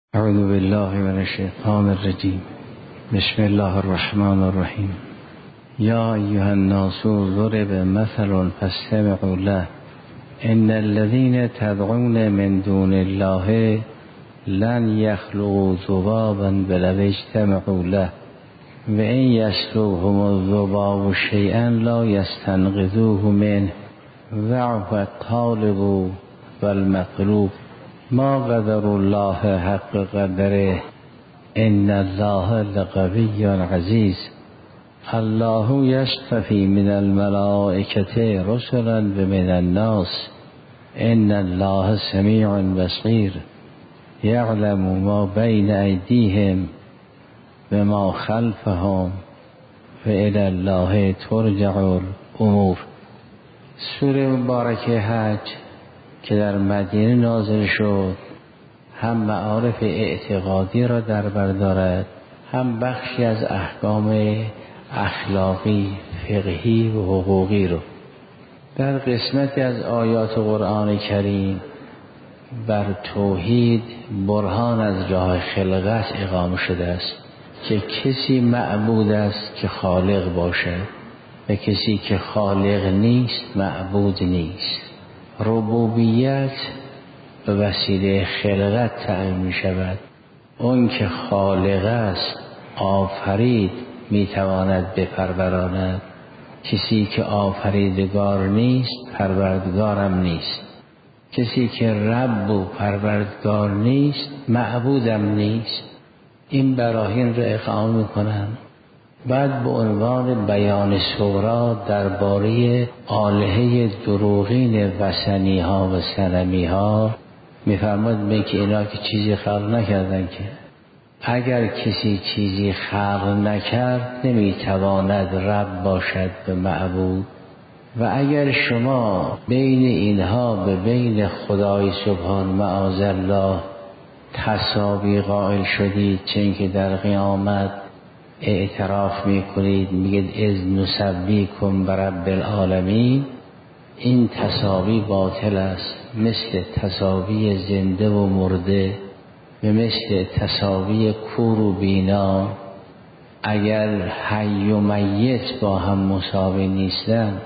اعوذ بالله من الشیطان الرجیم. بسم الله الرحمن الرحیم. یا ایها الناس ضرب مثل فاستمعوا له ان الذين تدعون من دون الله لن يخلقوا ذبابا ولو اجتمعوا له وان يسلبهم الذباب شيئا لا يستنقذوه منه ضعف الطالب والمطلوب ما قدر الله حق قدره ان الله لقوی عزیز. الله یصطفی من الملائکة رسلا و من الناس ان الله سمیع بصیر یعلم ما بین ایدیهم و ما خلفهم و الی الله ترجع الامور. سوره مبارکه حج که در مدینه نازل شد هم معارف اعتقادی را در بر دارد، هم بخشی از احکام اخلاقی، فقهی و حقوقی رو. در قسمتی از آیات قرآن کریم بر توحید برهان از راه خلقت اقامه شده است که کسی معبود است که خالق باشد و کسی که خالق نیست معبود نیست. ربوبیت به وسیله خلقت تعیین می شود. اون که خالق است، آفرید، می تواند بپروراند. کسی که آفریدگار نیست پروردگارم نیست. کسی که رب و پروردگار نیست معبودم نیست. این براهین را اقامه می کنند. بعد به عنوان بیان صغرا درباره آلهه دروغین وثنی ها و صنمی ها می‌فرماید که اینا که چیزی خلق نکردن، که اگر کسی چیزی خلق نکرد نمیتواند رب باشد به معبود. و اگر شما بین اینها به بین خدای سبحان معاذالله تساوی قائل شدید، چون که در قیامت اعتراف میکنید میگید اذ نسویکم برب العالمین، این تساوی باطل است، مثل تساوی زنده و مرده و مثل تساوی کور و بینا. اگر حی و میت با هم مساوی نیستن،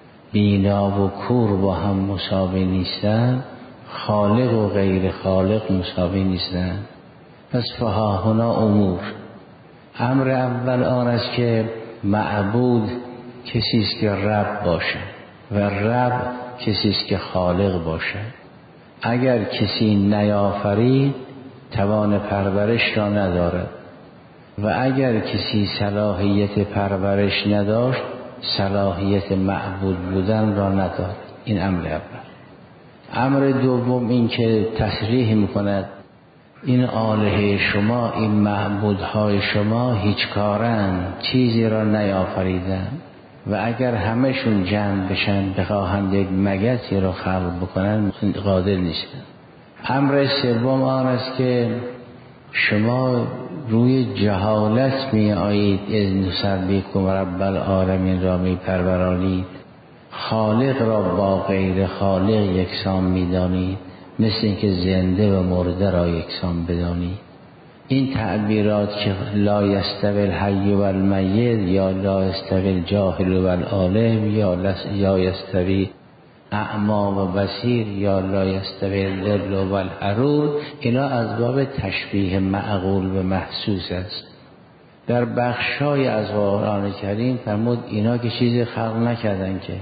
بینا و کور با هم مساوی نیستن، خالق و غیر خالق مساوی نیستن. پس فهاهنا امور. امر اول آن است که معبود کسی است که رب باشد و رب کسی است که خالق باشد. اگر کسی نیافرید توان پرورش را ندارد و اگر کسی صلاحیت پرورش نداشت صلاحیت معبود بودن را ندارد. این امر اول. امر دوم این که تصریح میکند این آلهه شما، این معبودهای شما هیچ کارن، چیزی را نیافریدن و اگر همشون جمع بشن بخواهند یک مگسی را خلق بکنن قادر نیستن. امر سوم آن است که شما روی جهالت می آیید، اذ نسویکم رب العالمین را می پرورانید، خالق را با غیر خالق یکسان می دانید، مثل اینکه زنده و مرده را یکسان بدانید. این تعبیرات که لا یستوی الحی و المیت یا لا یستوی الجاهل و العالم یا یستوی اعما و بصیر یا لا یستوی الظل و الحرور، اینا از باب تشبیه معقول و محسوس است. در بخشای از قرآن کریم فرمود اینا که چیزی خلق نکردن، که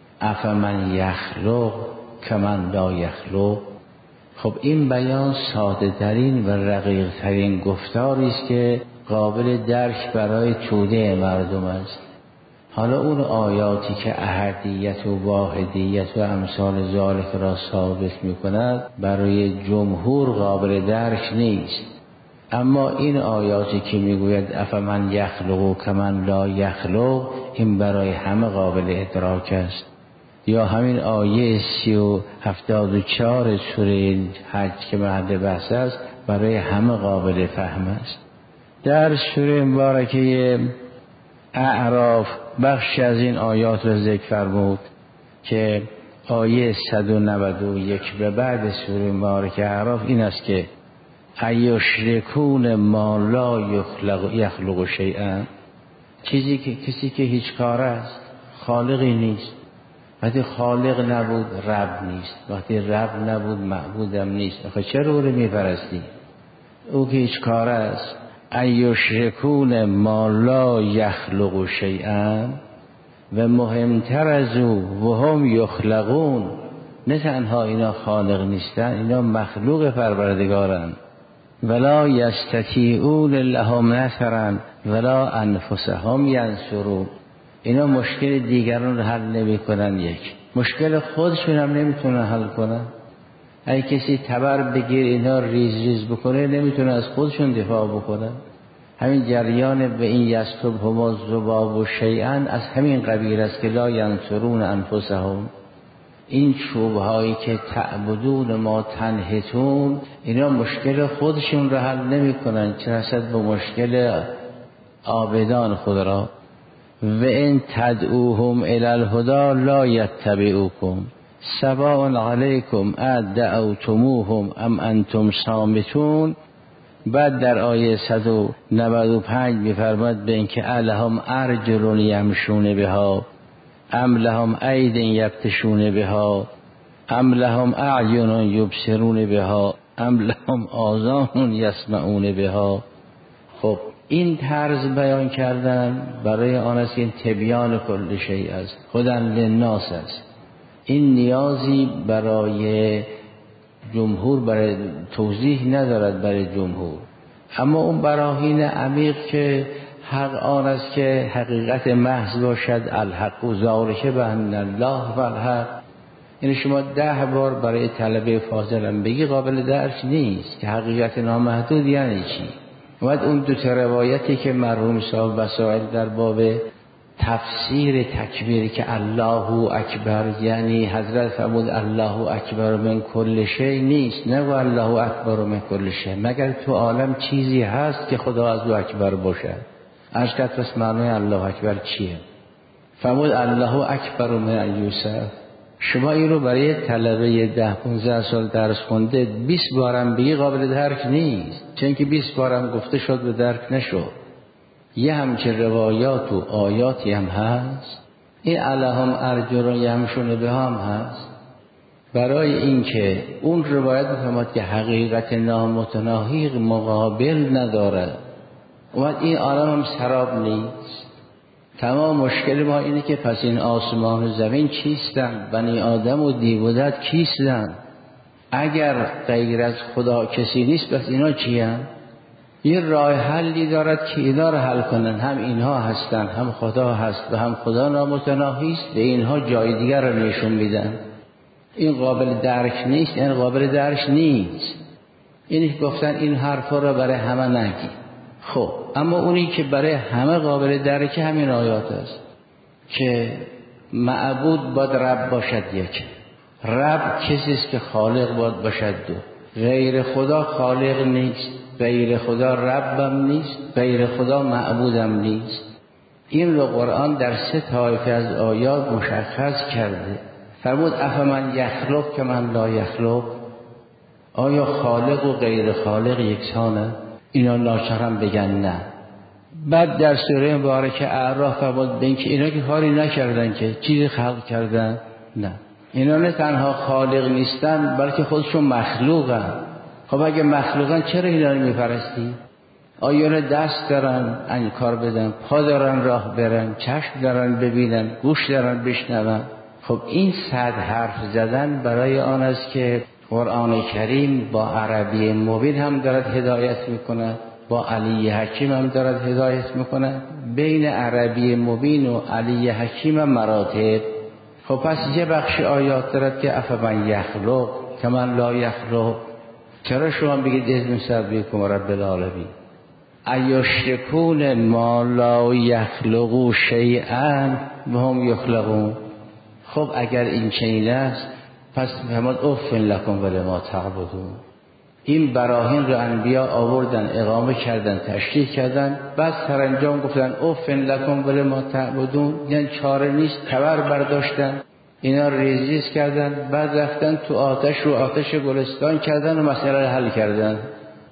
افمن یخلق کمن لا یخلق. خب این بیان ساده ترین و رقیق ترین گفتاری است که قابل درک برای توده مردم است. حالا اون آیاتی که احدیت و واحدیت و امثال ذالک را ثابت می کند برای جمهور قابل درک نیست، اما این آیاتی که می گوید افمن یخلق کمن لا یخلق این برای همه قابل ادراک است. یا همین آیه 74 سوره حج که محل بحث است برای همه قابل فهم است. در سوره مبارکه اعراف بخش از این آیات را ذکر فرمود که آیه 191 به بعد سوره مبارکه اعراف این است که ایشرکون ما لا یخلق شیئا، کسی که هیچ کار است، خالقی نیست. وقتی خالق نبود رب نیست، وقتی رب نبود معبودم نیست. آخه چرا او رو میپرستی؟ او که هیچ کار است. ایشرکون ما لا یخلق شیئا، و مهمتر از او و هم یخلقون، نه تنها اینا خالق نیستن، اینا مخلوق پروردگارن. ولا یستطیعون لهم نصرا ولا انفسهم ینصرون، اینا مشکل دیگران رو حل نمی کنن، یک مشکل خودشون هم نمیتونن حل کنن. اگه کسی تبر بگیر اینا ریز بکنه، نمیتونه از خودشون دفاع بکنن. همین جریان به این یسلبهم الذباب و شیئا از همین قبیل است که لا ینصرون انفسهم. این چوبهایی که تعبدون ما تنحتون، اینا مشکل خودشون رو حل نمی کنن، چه رسد به مشکل عابدان خود را. و ان تدعوهم الی الهدی لا یتبعوکم سواء علیکم ادعوتموهم ام انتم صامتون. بعد در آیه 195 می‌فرماد به اینکه الهم ارجل یمشون بها ام لهم اید یبطشون بها ام لهم اعین یبصرون بها ام لهم آذان یسمعون بها. خب این طرز بیان کردن برای آن است که این تبیان کل شیء است، هدی للناس است. این نیازی برای جمهور، برای توضیح ندارد برای جمهور. اما اون براهین عمیق که حق آن است که حقیقت محض باشد، الحق و ذالک بأن الله و الحق. این شما 10 بار برای طلبه فاضلم بگی قابل درک نیست که حقیقت نامحدود یعنی چی. بعد اون 2 روایتی که مرحوم صاحب وسائل در باب تفسیر تکبیر که الله اکبر، یعنی حضرت فرمود الله اکبر من کل شیء نیست، نه و الله اکبر من کل شیء، مگر تو عالم چیزی هست که خدا از او اکبر باشد. عرض کرد پس معنی الله اکبر چیه؟ فرمود الله اکبر من یوسف. شما این رو برای طلبه 10-15 سال درس خونده 20 بارم بگی قابل درک نیست، چون که 20 بارم گفته شد به درک نشد. یه همچه روایات و آیاتی هم هست، این الهم ارجل یمشون به هم هست، برای اینکه اون روایت میفهمد که حقیقت نامتناهی مقابل ندارد. و این عالم هم سراب نیست. تمام مشکل ما اینه که پس این آسمان و زمین چیستن؟ بنی آدم و دیودت کیستن؟ اگر غیر از خدا کسی نیست پس اینا چی هم؟ یه راه حلی دارد که اینا رو حل کنن. هم اینها هستن، هم خدا هست و هم خدا نامتناهی است، به اینها جای دیگر رو نشون میدن. این قابل درک نیست، این قابل درک نیست. اینی که گفتن این حرفا رو برای همه نگی. خب اما اونی که برای همه قابل درک همین آیات است که معبود باید رب باشد، یک رب کسی است که خالق باید باشد، 2 غیر خدا خالق نیست، غیر خدا ربم نیست، غیر خدا معبودم نیست. این رو قرآن در 3 طایفه از آیات مشخص کرده. فرمود افمن یخلق که من لا یخلق، آیا خالق و غیر خالق یکسانه؟ اینا ناچارم بگن نه. بعد در سوره مبارکه اعراف فرمود به اینکه اینا که کاری نکردن که چیزی خلق کردن، نه اینا نه تنها خالق نیستن بلکه خودشون مخلوقن. خب اگه مخلوقن چرا اینا رو میپرستی؟ آیا دست دارن کار بدن، پا دارن راه برن، چشم دارن ببینن، گوش دارن بشنون؟ خب این 100 حرف زدن برای آن است که قرآن کریم با عربی مبین هم دارد هدایت میکنه، با علی حکیم هم دارد هدایت میکنه. بین عربی مبین و علی حکیم هم مراتب. خب پس یه بخش آیات دارد که افمن یخلق که من لا یخلق. چرا شما بگید اذن سبیکم رب العالمین؟ ایشرکون ما لا یخلقوا شیئا و هم یخلقون. خب اگر این چنین است پس فرمود اف لکم ولما تعبدون. این براهین رو انبیا آوردن، اقامه کردن، تشریح کردن، بعد سرانجام گفتن اف لکم ولما تعبدون، یعنی چاره نیست، تبر برداشتن، اینا ریزیز کردن، بعد رفتن تو آتش رو آتش گلستان کردن و مسئله رو حل کردن.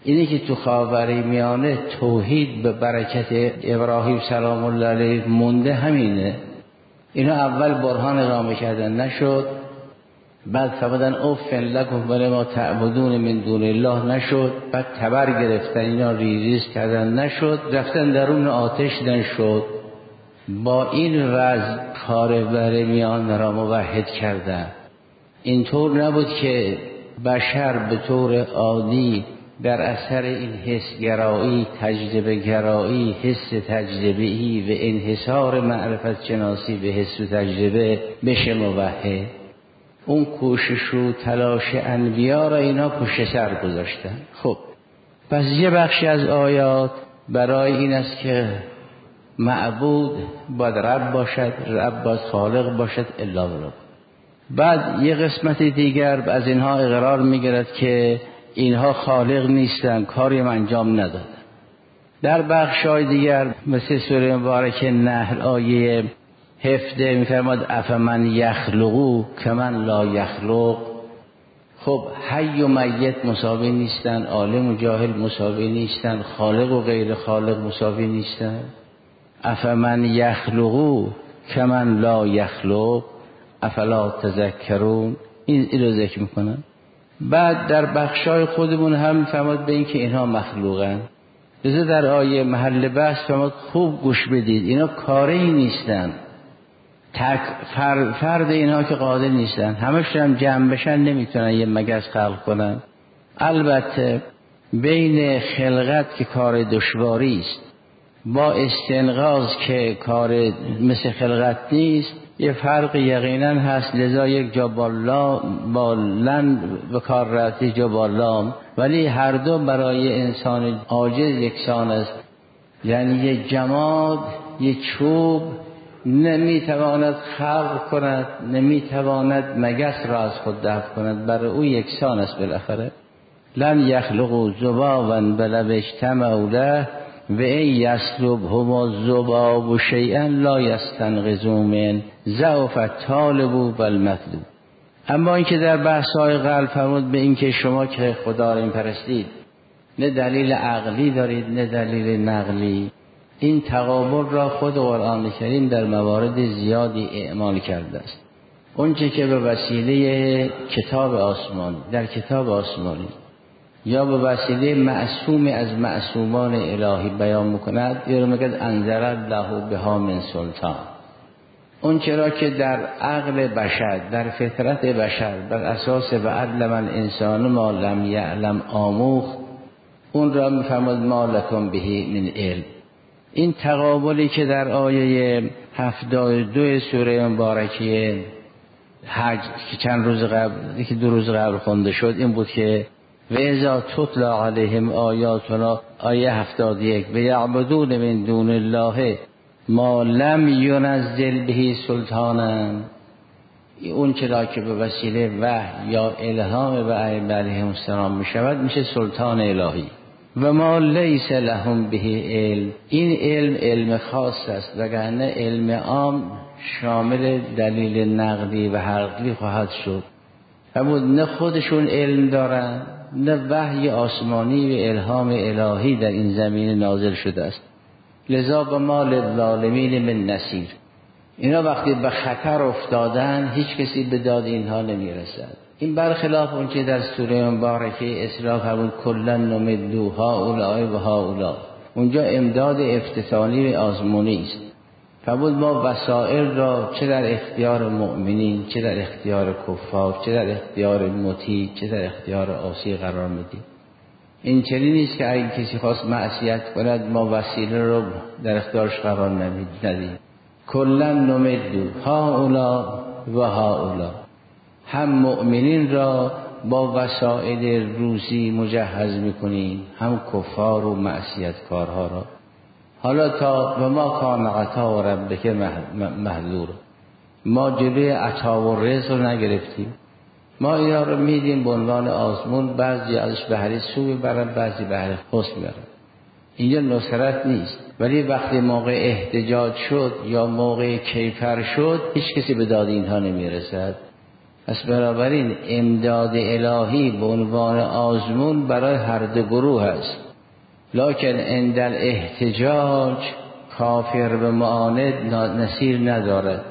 اینی که تو خاورمیانه توحید به برکت ابراهیم سلام الله علیه مونده همینه. اینا اول برهان اقامه کردن نشد، بعد فرمودن اف لکم ولما تعبدون من دون الله نشد، بعد تبر گرفتن اینا ریز کردن نشد، رفتن درون آتش شد. با این وضع خاورمیانه را موحد کردن. اینطور نبود که بشر به طور عادی در اثر این حس گرایی، تجربه گرایی، حس تجربه‌ای و انحصار معرفت شناسی به حس و تجربه بشه موحد. اون کوشش و تلاش انبیا را اینا پشت سر گذاشتن. خب پس یه بخشی از آیات برای این است که معبود باید رب باشد، رب باید خالق باشد الا بالله. بعد یه قسمت دیگر از اینها اقرار میگیرد که اینها خالق نیستن، کاری هم انجام ندادن. در بخشای دیگر مثل سوره مبارکه نحل آیه 17 میفرماد افمن یخلقو کمن لا یخلق. خب حی و میت مساوی نیستن، عالم و جاهل مساوی نیستن، خالق و غیر خالق مساوی نیستن. افمن یخلقو کمن لا یخلق افلا تذکرون. این رو ذکر میکنن. بعد در بخشای خودمون هم میفرماد به این که اینها مخلوقن. لذا در آیه محل بحث فرماد خوب گوش بدید، اینا کاری نیستن، فرد اینها که قادر نیستن، همشون هم جمع بشن نمیتونن یه مگس خلق کنن. البته بین خلقت که کار دشواری است با استنقاذ که کار مثل خلقت نیست یه فرق یقینا هست. لذا یک جا بالن به کار رفتی جا بالام، ولی هر دو برای انسان عاجز یکسان است. یعنی یک جماد، یک چوب نمیتواند خلق کند، نمیتواند مگس را از خود دفع کند، برای او یکسان است. بالاخره لم یخلقوا ذبابا بل اجتمعوا له و این یسلبهم الذباب شیئا لا یستنقذوا منه ضعف الطالب والمطلوب. اما اینکه در بحث‌های قلب فرمود به این که شما که خدا را می‌پرستید نه دلیل عقلی دارید نه دلیل نقلی، این تقابل را خود قرآن کریم در موارد زیادی اعمال کرده است. اونچه که به وسیله کتاب آسمانی در کتاب آسمانی یا به وسیله معصوم از معصومان الهی بیان میکند یا میگه انزل الله بها من سلطان. اون چرا که در عقل بشر، در فطرت بشر، بر اساس و علم الانسان ما لم یعلم آموخت، اون را میفرماد ما لکم به من علم. این تقابلی که در آیه 72 سوره مبارکه حج که چند روز قبل، که 2 روز قبل خونده شد، این بود که و اذا تتلا علیهم آیاتنا، آیه 71 و یعبدون من دون الله ما لم ینزل به سلطانا. اون چرا که به وسیله وحی یا الهام به علیهم السلام می شود میشه سلطان الهی. و ما لیس لهم به علم، این علم خاص است، وگرنه علم عام شامل دلیل نقلی و عقلی خواهد شد. اما نه خودشون علم دارن نه وحی آسمانی و الهام الهی در این زمین نازل شده است. لذا به ما للظالمین من نصیر. اینا وقتی به خطر افتادن هیچ کسی به داد اینها نمیرسد. این برخلاف اون که در سوره مبارکه اسراء فرمود کلا نمدوا هؤلاء و هؤلاء، اونجا امداد افتتانی و آزمونی است. فرمود ما وسائل را چه در اختیار مؤمنین، چه در اختیار کفار، چه در اختیار مطیع، چه در اختیار عاصی قرار میدیم. این چنین نیست که اگه کسی خواست معصیت کند ما وسیله رو در اختیارش قرار ندیم. کلا نمدوا هؤلاء و هؤلاء، هم مؤمنین را با وسائل روزی مجهز میکنیم، هم کفار و معصیتکارها را. حالا تا و ما کان عطا ربک محظور، ما جلوی عطا و رزق رو نگرفتیم، ما اینا رو میدیم به عنوان آزمون، بعضی ازش بهره سو میبرن، بعضی بهره خس میبرن. اینجا نصرت نیست، ولی وقتی موقع احتجاج شد یا موقع کیفر شد هیچ کسی به داد اینها نمیرسد. پس بنابراین امداد الهی به عنوان آزمون برای هر دو گروه است. لکن عند الاحتجاج کافر به معاند نصیر ندارد،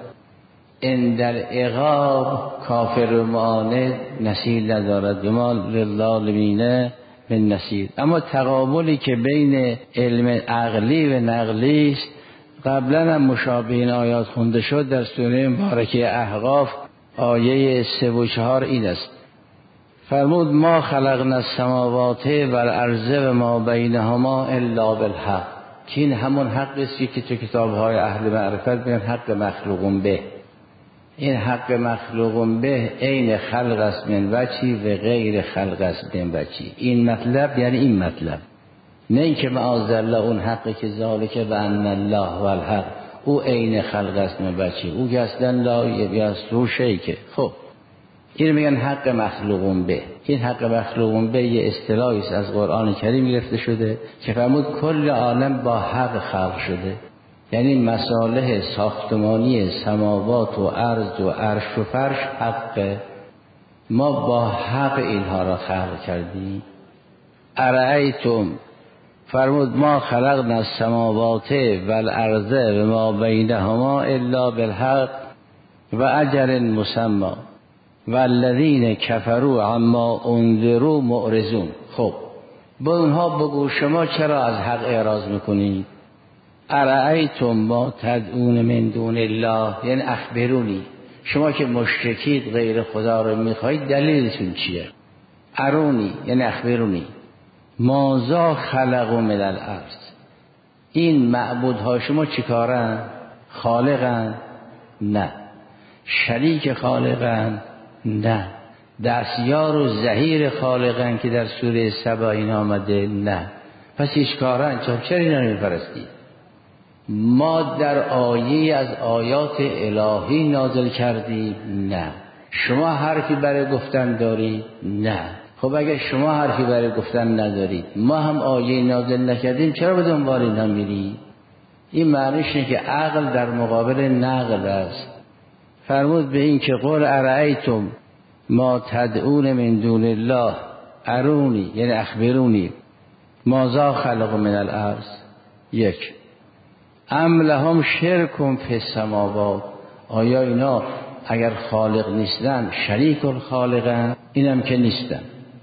عند العقاب کافر به معاند نصیر ندارد. وما للظالمین من نصیر. اما تقابلی که بین علم عقلی و نقلی است قبلا هم مشابه این آیات خونده شد در سوره مبارکه احقاف آیه 3 و 4 این است. فرمود ما خلقنا السماوات والارض و ما بینهما الا بالحق، که این همون حق است که تو کتاب‌های اهل معرفت میگن حق مخلوق به. این حق مخلوق به عین خلق است من وجهی و غیر خلق است من وجهی. این مطلب یعنی این مطلب، نه اینکه معاذالله اون حقی که ذالک بان الله والحق او عین خلق است من وجهی، او که اصلا لا یستو شیء. خب این میگن حق مخلوق به. این حق مخلوق به یه اصطلاحی است از قرآن کریم گرفته شده که فرمود کل عالم با حق خلق شده، یعنی مصالح ساختمانی سماوات و ارض و عرش و فرش حق، ما با حق اینها را خلق کردیم. ارأیتم، فرمود ما خلقنا السماوات والارض و ما بینهما الا بالحق و اجل مسمى والذین کفروا عما انذروا معرضون. خب با اونها بگو شما چرا از حق اعراض میکنید؟ ارأیتم ما تدعون من دون الله، یعنی اخبرونی، شما که مشرکید غیر خدا رو میخواید دلیلتون چیه؟ ارونی یعنی اخبرونی. ماذا خلقوا من الارض، این معبودها شما چیکارن؟ خالقن؟ نه. شریک خالقن؟ نه. دستیار و ظهیر خالقن که در سوره سبا این آمده؟ نه. پس هیچ کارن؟ چرا اینا رو میپرستید؟ ما در آیه از آیات الهی نازل کردیم؟ نه. شما حرفی برای گفتن دارید؟ نه. خب اگر شما حرفی برای گفتن ندارید، ما هم آیه نازل نکردیم، چرا به دنبال اینا میرید؟ این معنیش اینه که عقل در مقابل نقل است. فرمود به این که قل ارأیتم ما تدعون من دون الله ارونی یعنی اخبرونی ماذا خلق من الارض. یک، ام لهم شرک فی السماوات، آیا اینا اگر خالق نیستن شریک الخالقن؟ اینم که نیستن.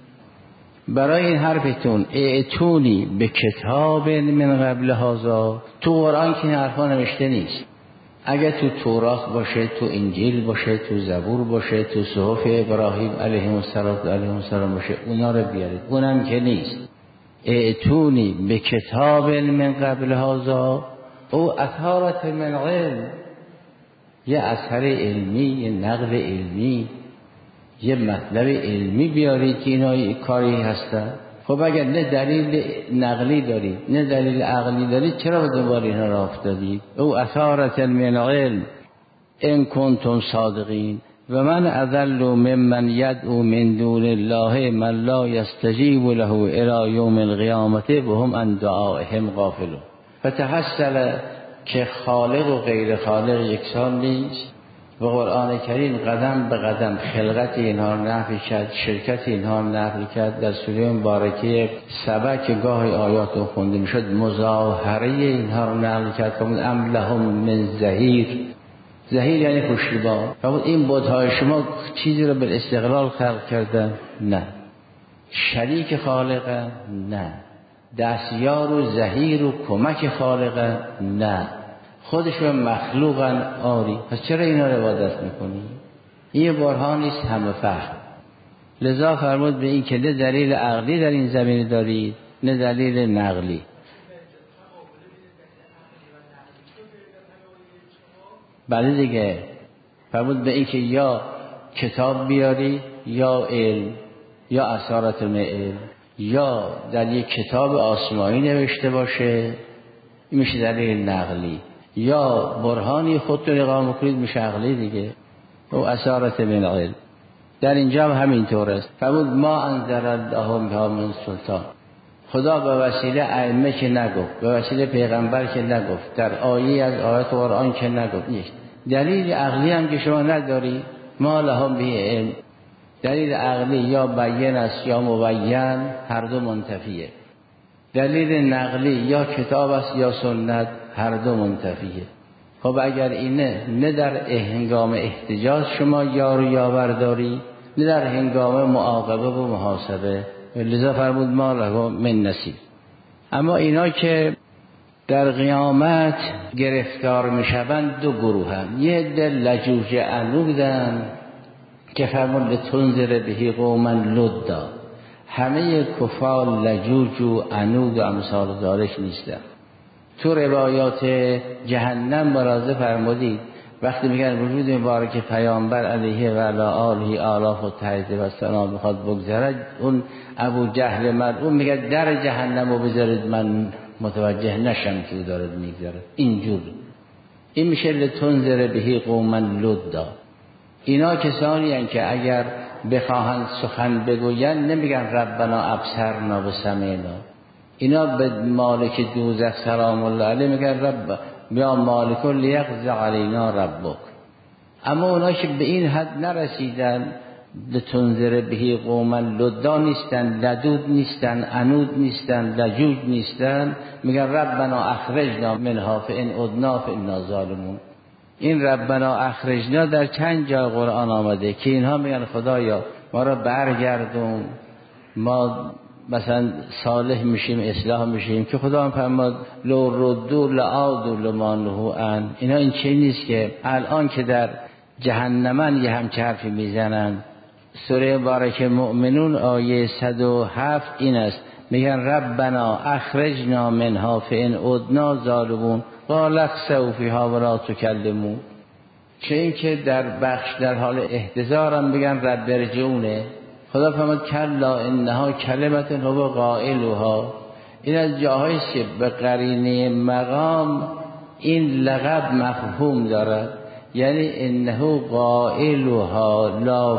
برای این حرفتون ائتونی به کتاب من قبل هذا، تو قرآن که این حرفا نوشته نیست. اگر تو تورات باشه، تو انجیل باشه، تو زبور باشه، تو صحف ابراهیم علیه السلام باشه، اونا رو بیارید. اونم که نیست. ائتونی به کتاب من قبل هذا او اثارت من علم، یه اثر علمی، یه نقل علمی، یه مطلب علمی بیارید که اینا کاری هستن. خب اگر نه دلیل نقلی دارید نه دلیل عقلی دارید، چرا به دنبال اینا راه افتادید؟ او اثارت من علم ان کنتم صادقین و من اضل ممن یدعو من دون الله من لا یستجیب له الی یوم القیامه و هم عن دعائهم غافلون. فتحصل که خالق و غیر خالق یکسان نیست و قرآن کریم قدم به قدم خلقت اینها رو نفی کرد، شرکت اینها رو نفی کرد. در سوره مبارکه سبا که گاهی آیات رو خونده میشد مظاهره اینها رو نقل کرد. فرمود ام لهم من ظهیر، ظهیر یعنی پشتیبان. فرمود این بت‌های شما چیزی رو به استقلال خلق کردن؟ نه. شریک خالقن؟ نه. دستیار و ظهیر و کمک خالقن؟ نه. خودشون مخلوقن؟ آری. پس چرا اینا رو عبادت میکنی؟ این برهان نیست همه فهم. لذا فرمود به این که نه دلیل عقلی در این زمینه دارید نه دلیل نقلی. بله دیگه. فرمود به این که یا کتاب بیاری یا علم، یا اثارت من علم، یا در یک کتاب آسمانی نوشته باشه، این میشه دلیل نقلی، یا برهانی خودتون اقامه کنید میشه عقلی دیگه. و اثارت من علم در اینجا هم همینطور است. فرمود ما انزل الله بها من سلطان، خدا به وسیله ائمه که نگفت، به وسیله پیغمبر که نگفت، در آیه از آیات قرآن که نگفت، نیست. دلیل عقلی هم که شما نداری، ما لهم به علم. دلیل عقلی یا بیان است یا مبین، هر دو منتفیه. دلیل نقلی یا کتاب است یا سنت، هر دو منتفیه. خب اگر اینه نه در هنگام احتجاج شما یار و یاور داری، نه در هنگام معاقبه و محاسبه، لذا فرمود ما له من نصیب. اما اینا که در قیامت گرفتار میشوند دو گروه هم. یه عده لجوج عنودن که فرمود لتنذر به قوما لدا. همه کفار لجوج و عنود و امثال ذالک نیستن. تو روایات جهنم برازه فرمودید وقتی میگن وجود مبارک پیامبر علیه و علی آله آلاف و تحیید و سلام بخواد بگذرد، اون ابو جهل ملعون میگه در جهنم رو بذارید من متوجه نشم که او دارد میگذرد. اینجور این میشه لتنذر به قوما لدا. اینا کسانی هستند که اگر بخواهند سخن بگویند نمیگن ربنا ابصرنا و سمعنا. اینا به مالک دوزخ سلام الله علیه میگن رب بیا مالک لیقضی علینا ربک. اما اونا که به این حد نرسیدن لتنذر به قوما لدا نیستن، لدود نیستن، عنود نیستن، لجوج نیستن، میگن ربنا اخرجنا منها فان عدنا فانا ظالمون. این ربنا اخرجنا در چند جا قرآن آمده که اینها میگن خدایا ما را برگردون، ما مثلا صالح میشیم، اصلاح میشیم، که خدا هم فرماد لو ردو لعادوا لما نهوا عنه. اینا این چیز نیست که الان که در جهنمن یه همچه حرفی میزنن. سوره مبارک مؤمنون آیه 107 این است، میگن ربنا اخرجنا منها فان عدنا ظالمون قال اخسئوا فیها ولا تکلمون. چه این که در بخش در حال احتضار هم بگن رب ارجعونه. خدا فرمود کلا انها کلمت هو قائلها. این از جاهایست که به قرینه مقام این لقب مفهوم دارد، یعنی انه قائلها لا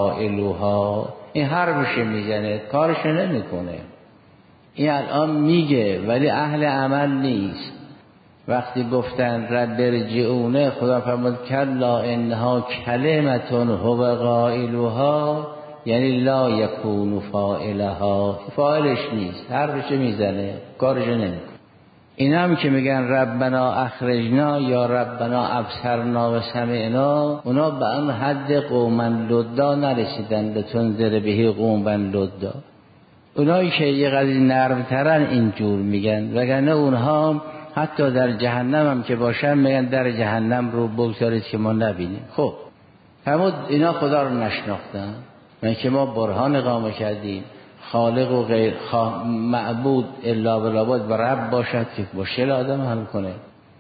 فاعلها. این حرفش میزنه کارش نمیکنه. این الان میگه ولی اهل عمل نیست. وقتی گفتن رب ارجعونه خدا فرمود کلا انها کلمت هو قائلها، یعنی لا یکون فاعلها، فاعلش نیست، حرفش میزنه کارش نمیکنه. این هم که میگن ربنا اخرجنا یا ربنا ابصرنا و سمعنا، اونا به اون حد قوما لدا نرسیدن لتنذر به قوما لدا. اونایی که یه قضیه نرمترن اینجور میگن، وگرنه اونها حتی در جهنم هم که باشن میگن در جهنم رو بگذارید که ما نبینیم. خب فرمود اینا خدا رو نشناختن. من که ما برهان اقامه کردیم خالق و غیر معبود الا بالعباد و رب باشد که مشکل آدم حل کنه.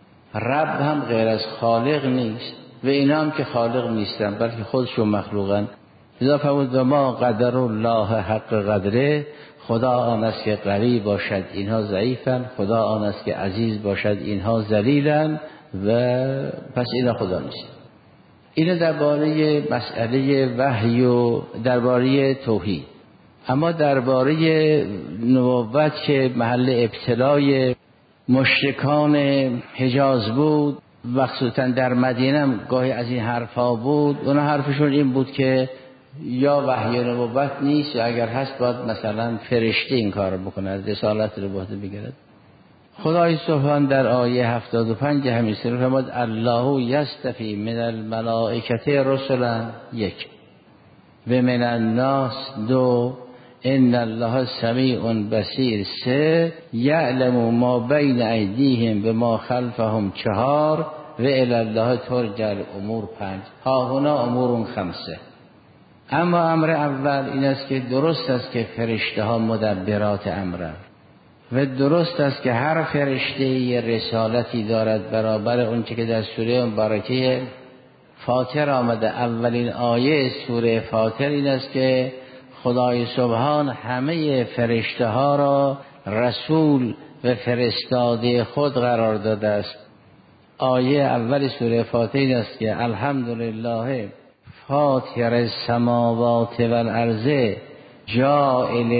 رب هم غیر از خالق نیست و اینا هم که خالق نیستن بلکه خودشون مخلوقن. لذا فرمود ما قدر الله حق قدره، خدا آن است که قوی باشد اینها ضعیفن، خدا آن است که عزیز باشد اینها ذلیلن، و پس اینا خدا نیست. اینه درباره مسئله وحی و درباره توحید. اما درباره نبوت که محل ابتلای مشرکان حجاز بود، مخصوصا در مدینه هم گاهی از این حرفا بود. اونا حرفشون این بود که یا وحی نبوت نیست، یا اگر هست باید مثلا فرشته این کار بکنه، رسالت رو باید بگیرد. خدای سبحان در آیه 75 همین سر فرمود الله یستفی من الملائکه رسلا، یک، و من الناس، دو، ان الله سمیع بصیر، سه، یعلم ما بین ایدیهم و ما خلفهم، چهار، و الی الله ترجع الامور، پنج. ها هنا امور خمسه. اما امر اول این است که درست است که فرشته ها مدبرات امرن و درست است که هر فرشته یه رسالتی دارد برابر اون چه که در سوره مبارکه فاطر آمده. اولین آیه سوره فاطر این است که خدای سبحان همه فرشته ها را رسول و فرستاده خود قرار داده است. آیه اول سوره فاطر این است که الحمدلله فاطر السماوات والارض جاعل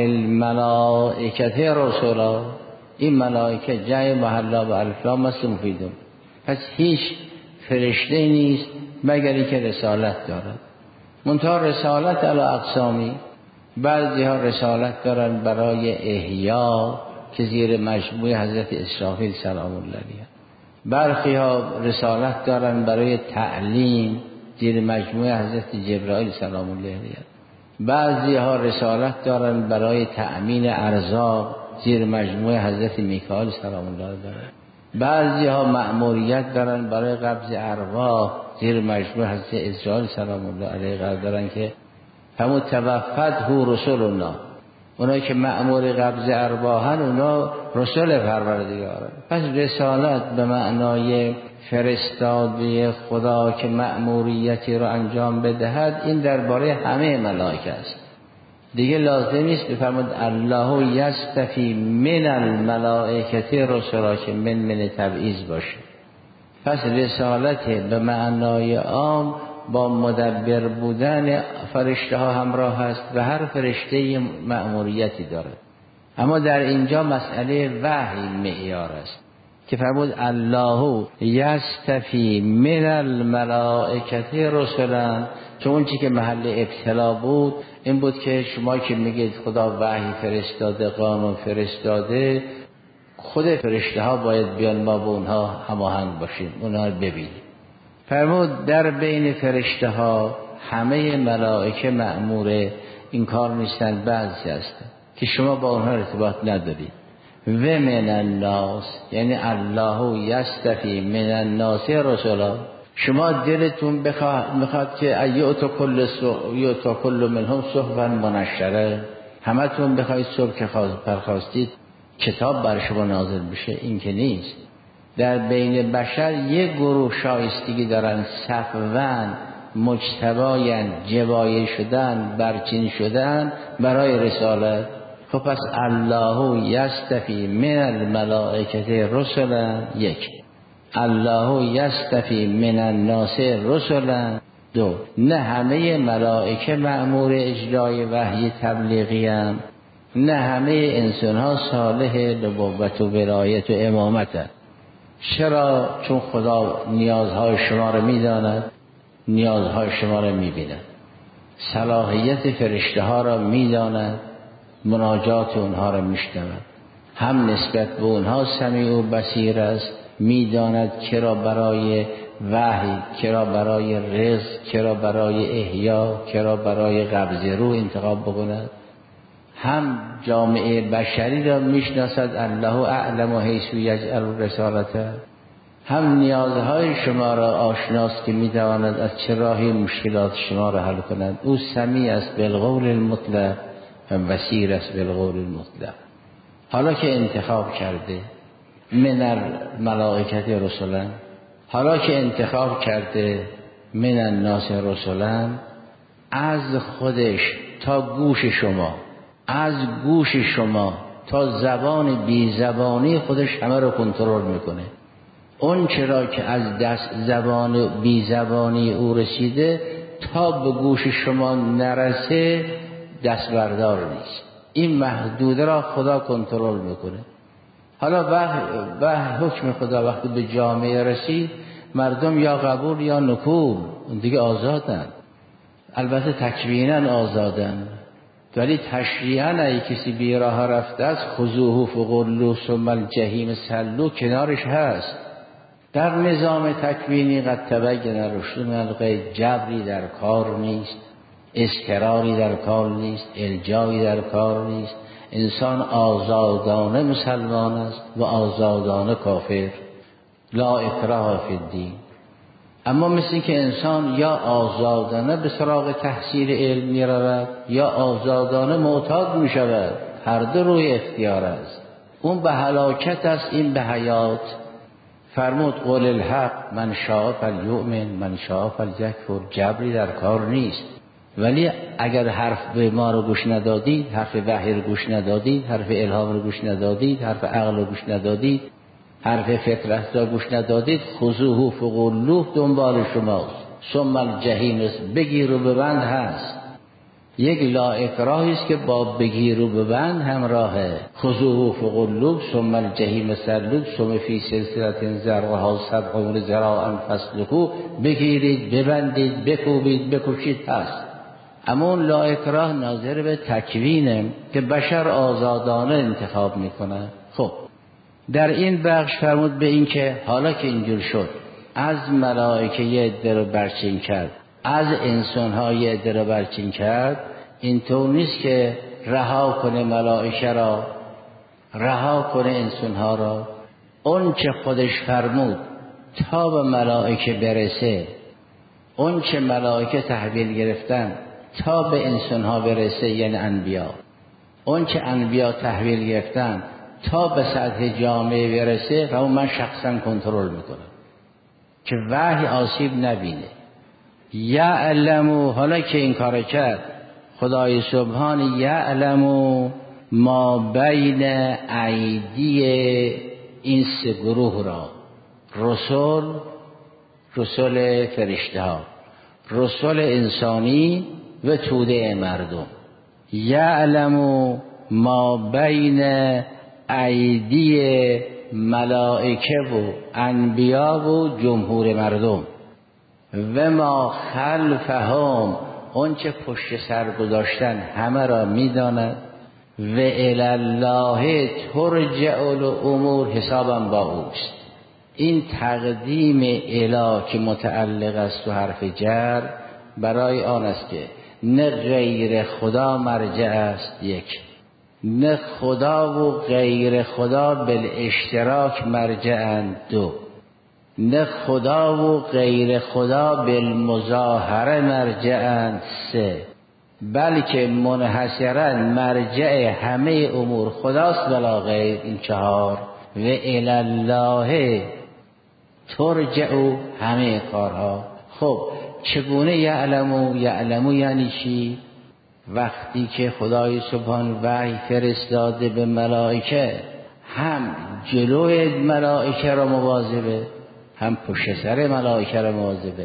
الملائکه رسولا. این ملائکه جای محلا و الف لام است مفیدون. پس هیچ فرشته نیست مگر اینکه رسالت دارد. منتها رسالت علی اقسامی، بعضی ها رسالت دارن برای احیا که زیر مجموعه حضرت اسرافیل سلام الله علیه، برخی ها رسالت دارن برای تعلیم زیر مجموعه حضرت جبرائیل سلام الله علیه، بعضی ها رسالت دارن برای تأمین ارزاق زیر مجموعه حضرت میکائیل سلام الله علیه، بعضی ها مأموریت دارن برای قبض ارواح زیر مجموعه حضرت اسرائیل سلام الله علیه قرار دارن که همون توفته رسولنا، اونایی که مأمور قبض ارواحن اونا رسول پروردگارن. پس رسالت به معنای فرستاده خدا که مأموریتی رو انجام بدهد این درباره همه ملائکه است. دیگه لازم نیست بفرمود الله یستفی من الملائکه رسولا که من تبعیض باشه. پس رسالت به معنای عام با مدبر بودن فرشته ها همراه است و هر فرشته مأموریتی داره. اما در اینجا مسئله وحی معیار است که فرمود الله یستفی من الملائکه رسلا، چون اون چی که محل ابتلا بود این بود که شما که میگید خدا وحی فرستاده، قانون فرستاده، خود فرشته ها باید بیان ما با اونها هماهنگ باشیم، اونها رو ببینیم. فرمود در بین فرشته ها همه ملائکه مأمور این کار نیستن، بعضی هستن که شما با اونها ارتباط ندارید. و من الناس یعنی الله یستفی من الناس رسولا، شما دلتون میخواد که ایوتا کل منهم صحفا منشره، همه تون بخواید صبح که پرخواستید کتاب بر شما نازل بشه، این که نیست. در بین بشر یک گروه شایستگی دارن، صفوان مجتباین، جبایه شدن، برچین شدن برای رسالت. خب پس الله یستفی من الملائکه رسلا، یک. الله یستفی من الناس رسلا، دو. نه همه ملائکه مأمور اجرای وحی تبلیغی هم، نه همه انسان ها صالح نبوت و ولایت و امامت هم. چرا؟ چون خدا نیازهای شما رو میداند، نیازهای شما رو میبیند، صلاحیت فرشته ها را میداند، مناجات اونها را میشنود، هم نسبت به اونها سمیع و بصیر است، میداند کرا برای وحی، کرا برای رزق، کرا برای احیا، کرا برای قبض روح انتخاب بکند. هم جامعه بشری را میشناسد، الله اعلم حیث یجعل رسالته، هم نیازهای شما را آشناست که میتواند از چه راهی مشکلات شما را حل کند. او سمیع است بالقول المطلق و بصیر است بالقول المطلق. حالا که انتخاب کرده من الملائکه رسلا، حالا که انتخاب کرده من الناس رسلا، از خودش تا گوش شما، از گوش شما تا زبان بی زبانی خودش همه رو کنترل میکنه. اون چرا که از دست زبان بی زبانی او رسیده تا به گوش شما نرسه دست بردار نیست. این محدوده را خدا کنترل میکنه. حالا به حکم خدا وقتی به جامعه رسید، مردم یا قبول یا نکول، اون دیگه آزادن. البته تکویناً آزادن، ولی تشریعاً اگه کسی بی راه رفته است خذوه فغلوه ثم الجحیم صلوه کنارش هست. در نظام تکوینی قد تبین الرشد من الغی، جبری در کار نیست، اسکراری در کار نیست، الجایی در کار نیست. انسان آزادانه مسلمان است و آزادانه کافر، لا اکراه فی الدین. اما مثل که انسان یا آزادانه به سراغ تحصیل علم می رود یا آزادانه معتاد می شود، هر دو روی اختیار است. اون به هلاکت است، این به حیات. فرمود قول الحق من شاء فلیؤمن من شاء فلیکفر، جبری در کار نیست. ولی اگر حرف به ما رو گوش ندادید، حرف وحی رو گوش ندادید، حرف الهام رو گوش ندادید، حرف عقل رو گوش ندادید، حرف فطرت را گوش ندادید، خذوه فغلوه دنبال شماست، ثم الجحیم است، بگیر و ببند هست. یک لا اکراهی است که با بگیر و ببند همراهه. خذوه فغلوه ثم الجحیم صلوه ثم فی سلسله ذرعها 70 ذراعا فاسلکوه، بگیرید، ببندید، بکوبید، بکشید هست. اما اون لا اکراه ناظر به تکوینه که بشر آزادانه انتخاب میکنه. خب در این بخش فرمود به این که حالا که اینجور شد، از ملائکه یه عده رو برچین کرد، از انسان ها یه عده رو برچین کرد، اینطور نیست که رها کنه ملائکه را، رها کنه انسان ها را. اون چه خودش فرمود تا به ملائکه برسه، اون چه ملائکه تحویل گرفتن تا به انسان ها برسه، یعنی انبیا، اون چه انبیا تحویل گرفتن تا به سطح جامعه برسه، و من شخصا کنترل میکنم که وحی آسیب نبینه. یعلمو، حالا که این کار کرد خدای سبحان، یعلمو ما بین ایدی این سه گروه را، رسول فرشته ها، رسول انسانی و توده مردم. یعلمو ما بین ایدی ملائکه و انبیا و جمهور مردم، و ما خلفهم، اون چه پشت سر گذاشتن همه را میداند. و الی الله ترجع الامور، حسابم با اوست. این تقدیم الی که متعلق است تو حرف جر برای آن است که نه غیر خدا مرجع است، یک، نه خدا و غیر خدا بالاشتراک مرجعند، دو، نه خدا و غیر خدا بالمظاهره مرجعند، سه، بلکه منحصرا مرجع همه امور خداست ولا غیر، این چهار. و الی الله ترجع همه کارها. خب چگونه یعلمو یعنی چی؟ وقتی که خدای سبحان وحی فرستاده به ملائکه، هم جلوی ملائکه را مواظبه، هم پشت سر ملائکه را مواظبه.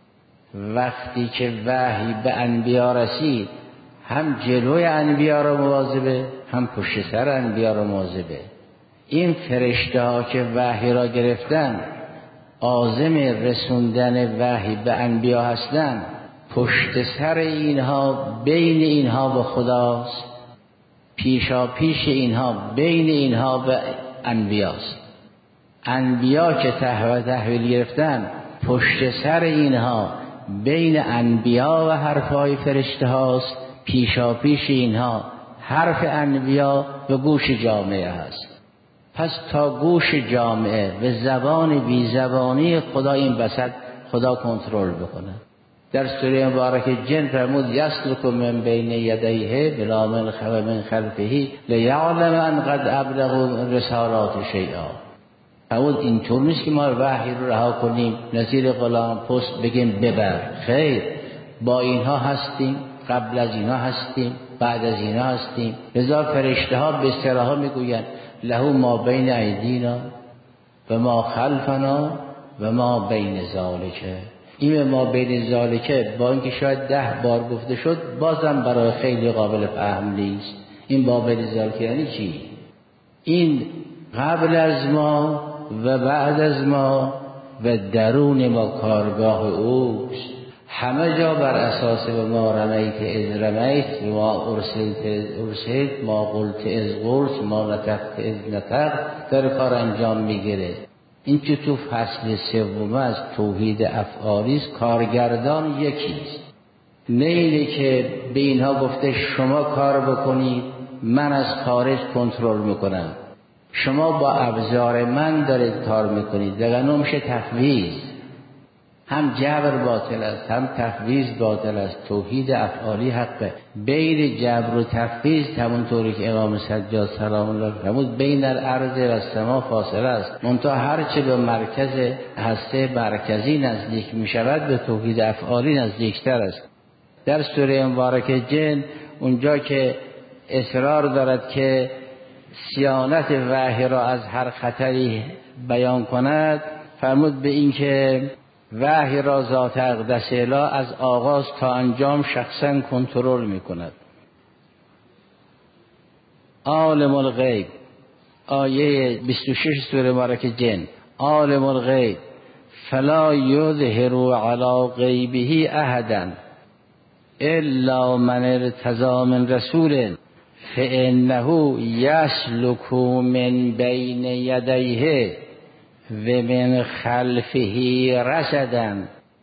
وقتی که وحی به انبیا رسید، هم جلوی انبیا را مواظبه، هم پشت سر انبیا را مواظبه. این فرشته ها که وحی را گرفتن، عازم رسوندن وحی به انبیا هستند، پشت سر اینها بین اینها و خداست، پیشا پیش اینها بین اینها و انبیاست. انبیا که تحویل گرفتن، پشت سر اینها بین انبیا و حرفهای فرشته هاست، پیشا پیش اینها حرف انبیا و گوش جامعه هست. پس تا گوش جامعه و زبان بی زبانی خدا این بسط خدا کنترل بکنه. در سوره مبارکه جن فرمود یسلک من بین یدیه بلا من خلفه لیعلم ان قد ابلغوا رسالات شیئا. فرمود اینطور نیست که ما وحی رو رها کنیم نظیر غلام پست بگیم ببر، خیر، با اینها هستیم، قبل از اینها هستیم، بعد از اینها هستیم. لذا فرشته ها به اصطلاح میگویند له ما بین ایدینا و ما خلفنا و ما بین ذالکه. این ما بین ذالکه با اینکه شاید 10 بار گفته شد، بازم برای خیلی قابل فهم نیست. این با بین ذالکه یعنی چی؟ این قبل از ما و بعد از ما و درون ما کارگاه اوست. همه جا بر اساس و ما رمیت از رمیت و ما ارسلت ما قلت از قلت ما نطقت از نطق در کار انجام میگیره. این که تو فصل سوم از توحید افعالی است، کارگردان یکیست. نه اینه که به اینها گفته شما کار بکنید من از خارج کنترل میکنم، شما با ابزار من دارید کار میکنید. دیگه نمیشه تفویض. هم جبر باطل است، هم تفویض باطل است. توحید افعالی حقه. بین جبر و تفویض همونطوری که امام سجاد سلام الله فرمود بین الارض و السما فاصله است. منتها هر چه به مرکز هسته مرکزی نزدیک می شود به توحید افعالی نزدیکتر است. در سوره مبارکه جن اونجا که اصرار دارد که صیانت وحی را از هر خطری بیان کند، فرمود به این که وحی را ذات اقدس اله از آغاز تا انجام شخصا کنترل می کند. عالم الغیب، آیه 26 سوره مبارکه جن. عالم الغیب فلا یظهر علی غیبه احدا الا من ارتضی من رسول فانه یسلک من بین یدیه و من خلفه رصدا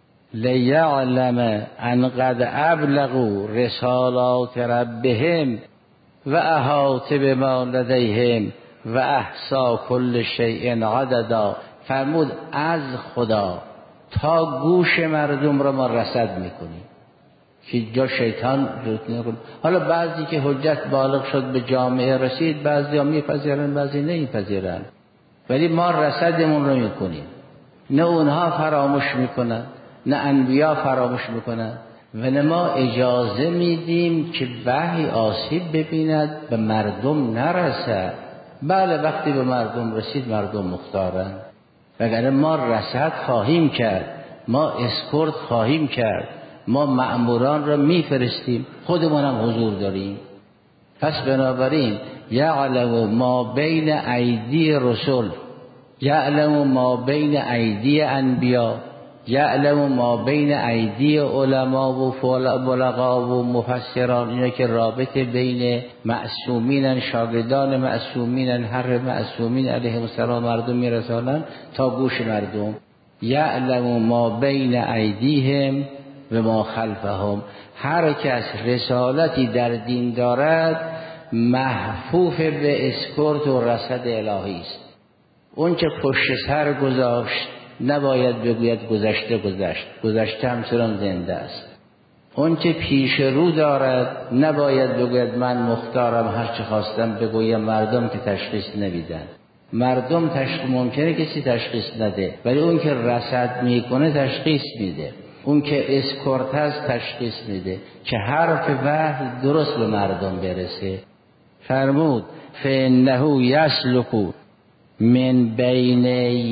لیعلم ان قد ابلغوا رسالات ربهم و احاط بما لدیهم و احصا کل شیء عددا. فرمود از خدا تا گوش مردم را ما رصد میکنیم که جا شیطان روت نکنه. حالا بعضی که حجت بالغ شد به جامعه رسید، بعضی ها میپذیرن بعضی نمیپذیرن، ولی ما رصدمون رو میکنیم. نه اونها فراموش میکنن نه انبیا فراموش میکنن و نه ما اجازه میدیم که وحی آسیب ببیند به مردم نرسد. بله وقتی به مردم رسید مردم مختارن، وگرنه ما رصد خواهیم کرد، ما اسکورت خواهیم کرد، ما مأموران را میفرستیم، خودمون هم حضور داریم. پس بنابراین یعلم ما بین ایدی رسول، یعلم ما بین ایدی انبیا، یعلم ما بین ایدی علما و بلغا و مفسران. اینا که رابطه بین معصومین، شاگردان معصومین، هر معصومین علیهم السلام مردم میرسانن تا گوش مردم. یعلم ما بین ایدیهم و ما خلفهم. هر کس رسالتی در دین دارد محفوف به اسکورت و رصد الهی است. اون که پشت سر گذاشت نباید بگوید گذشته گذشت، گذشته همچنان زنده است. اون که پیش رو دارد نباید بگوید من مختارم هر چه خواستم بگویم، مردم که تشخیص نمیدن. مردم ممکنه کسی تشخیص نده، ولی اون که رصد میکنه تشخیص میده، اون که اسکورت هست تشخیص میده که حرف وحی درست به مردم برسه. فرمود فانه یسلک من بین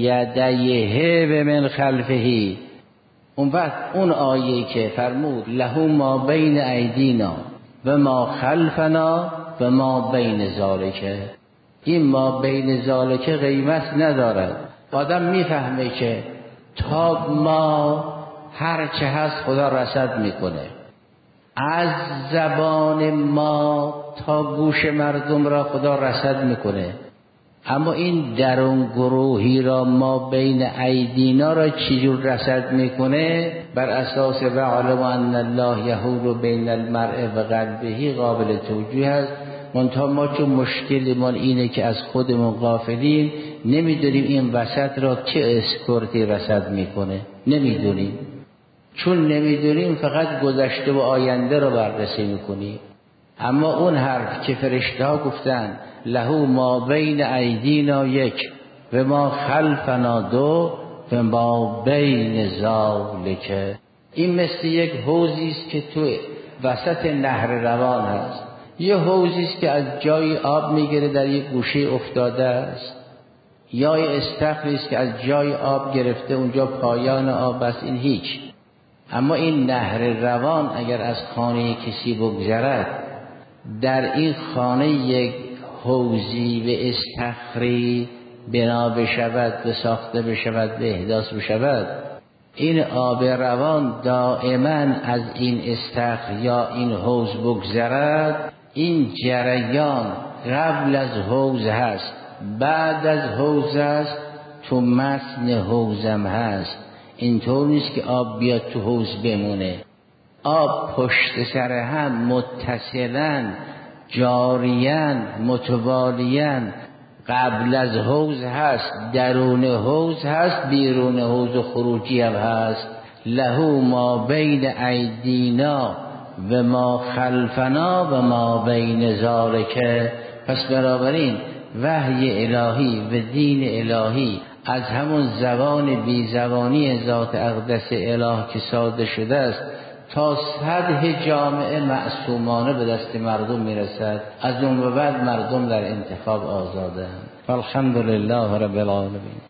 یدیه و من خلفه. اون وقت اون آیه که فرمود له ما بین ایدینا و ما خلفنا و ما بین ذالک، این ما بین ذالک قیمت ندارد. آدم میفهمه که تا ما هر چه هست خدا رصد میکنه، از زبان ما تا گوش مردم را خدا رصد میکنه. اما این درون گروهی را ما بین ایدینا را چجور رصد میکنه؟ بر اساس وعلم ان الله یحول بین المرء و قلبه قابل توجیه است. منتها ما چون مشکلمان اینه که از خودمون غافلیم، نمیدونیم این وسط را چه اسکورتی رصد میکنه، نمیدونیم. چون نمیدونیم فقط گذشته و آینده را بررسی میکنیم. اما اون حرف که فرشته ها گفتن له ما بین ایدینا یک و ما خلفنا دو و ما بین ذالک، این مثل یک حوضی است که تو وسط نهر روان هست. یه حوضی است که از جای آب میگیره در یک گوشه افتاده است، یا یه استخری است که از جای آب گرفته اونجا پایان آب است، این هیچ. اما این نهر روان اگر از خانه کسی بگذرد، در این خانه یک حوضی و استخری بنا بشود، به ساخته بشود، به احداث بشود، این آب روان دائما از این استخر یا این حوض بگذرد، این جریان قبل از حوض هست، بعد از حوض هست، تو متن حوضم هست. اینطور نیست که آب بیاد تو حوض بمونه. آب پشت سر هم متصلاً جاریاً متوالیاً قبل از حوض هست، درون حوض هست، بیرون حوض و خروجی هم هست. له ما بین ایدینا و ما خلفنا و ما بین ذالک. پس بنابراین وحی الهی و دین الهی از همون زبان بی زبانی ذات اقدس اله که صادر شده است تا سطح جامعه معصومانه به دست مردم میرسد. از اون به بعد مردم در انتخاب آزادند. الحمدلله رب العالمین.